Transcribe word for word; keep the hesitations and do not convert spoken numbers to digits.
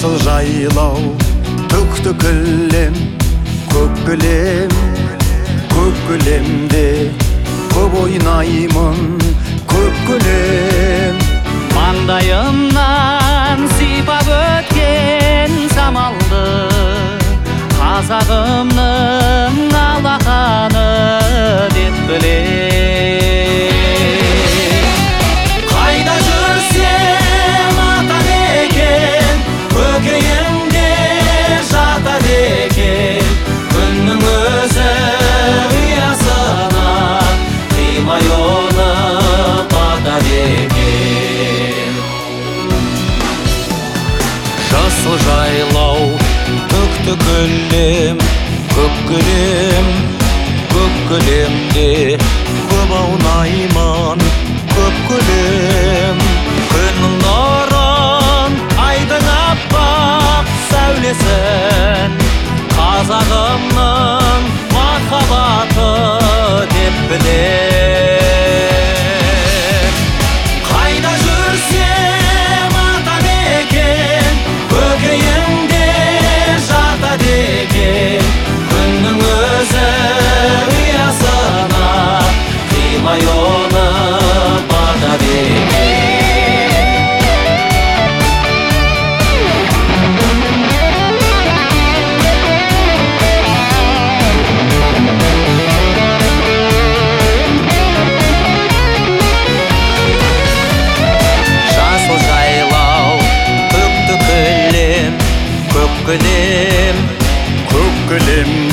жасыл жайлау, төкті кілем, көк кілем, көк кілемде көп ойнаймын, көк кілем. Маңдайымнан сипап өткен самалды, қазағымның алақаны деп білем. Қайда жүрсем атамекен, көкейімде жатады екен. Күннің өзі ұясына қимай оны батады екен. Жасыл жайлау, төкті кілем, көк кілем, көк кілемде көп аунаймын, көк кілем. Күннің нұрын, айдың аппақ сәулесін, қазағымның махаббаты деп білем. Қайда жүрсем атамекен, көкейімде жатады екен. Күннің өзі ұясына қимай оны батады екен. Жасыл жайлау, төкті кілем, көк кілем, Көк кілем